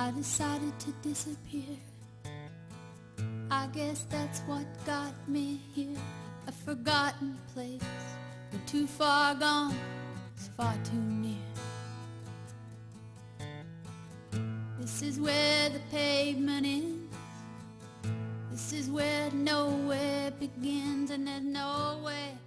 I decided to disappear. I guess that's what got me here. A forgotten place, but too far gone, it's far too near. This is where the pavement ends. This is where nowhere begins, and there's nowhere